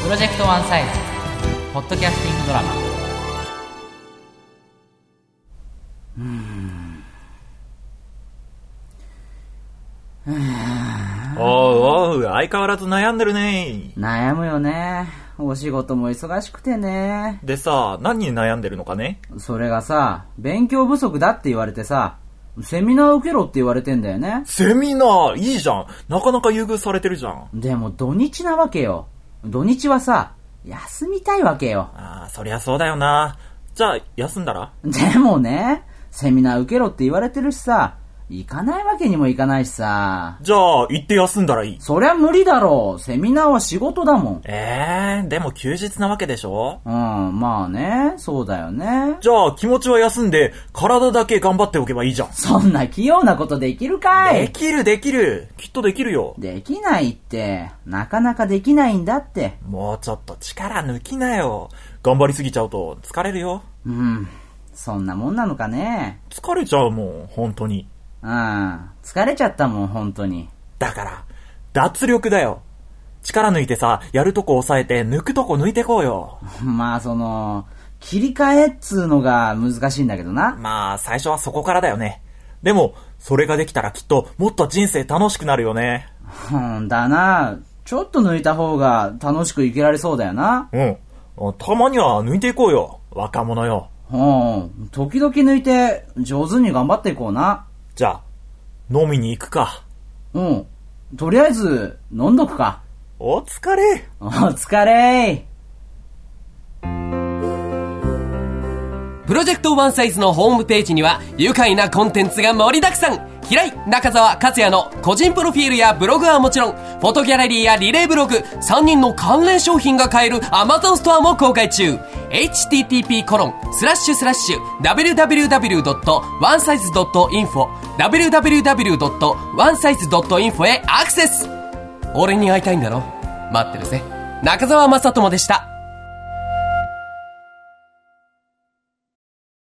プロジェクトワンサイズポッドキャスティングドラマ。 おうおう、相変わらず悩んでるね。 悩むよね。お仕事も忙しくてね。 でさ、何に悩んでるのかね。 それがさ、勉強不足だって言われてさ、セミナー受けろって言われてんだよね。 セミナーいいじゃん。なかなか優遇されてるじゃん。 でも土日なわけよ。土日はさ、休みたいわけよ。 ああ、そりゃそうだよな。じゃあ休んだら。 でもね、セミナー受けろって言われてるしさ、行かないわけにもいかないしさ。 じゃあ行って休んだらいい。 そりゃ無理だろう。セミナーは仕事だもん。 でも休日なわけでしょ。 まあね、そうだよね。 じゃあ気持ちは休んで体だけ頑張っておけばいいじゃん。 そんな器用なことできるかい。 できるできる。きっとできるよ。 できないって、なかなかできないんだって。 もうちょっと力抜きなよ。頑張りすぎちゃうと疲れるよ。 そんなもんなのかね。 疲れちゃうもん、本当に。 疲れちゃったもん、本当に。 だから、脱力だよ。力抜いてさ、やるとこ抑えて、抜くとこ抜いてこうよ。 まあ切り替えっつうのが難しいんだけどな。 まあ、最初はそこからだよね。でも、それができたらきっと、もっと人生楽しくなるよね。 だな。ちょっと抜いた方が楽しく生きられそうだよな。 たまには抜いていこうよ。若者よ。 時々抜いて、上手に頑張っていこうな。 じゃあ、飲みに行くか。 とりあえず、飲んどくか。 お疲れ。 お疲れ。 プロジェクトワンサイズのホームページには愉快なコンテンツが盛りだくさん。平井中澤克也の個人プロフィールやブログはもちろん、フォトギャラリーやリレーブログ、3人の関連商品が買える Amazon ストアも公開中。http://www.onesize.info www.onesize.info へアクセス。俺に会いたいんだろ。待ってるぜ。中澤正智でした。